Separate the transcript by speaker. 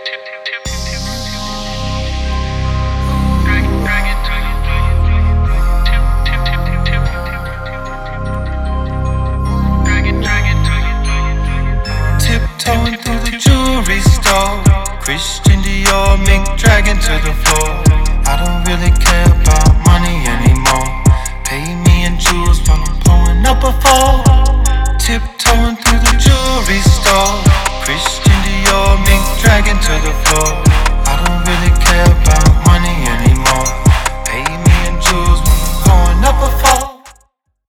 Speaker 1: Tiptoeing through the jewelry store, Christian Dior, mink dragging to the floor.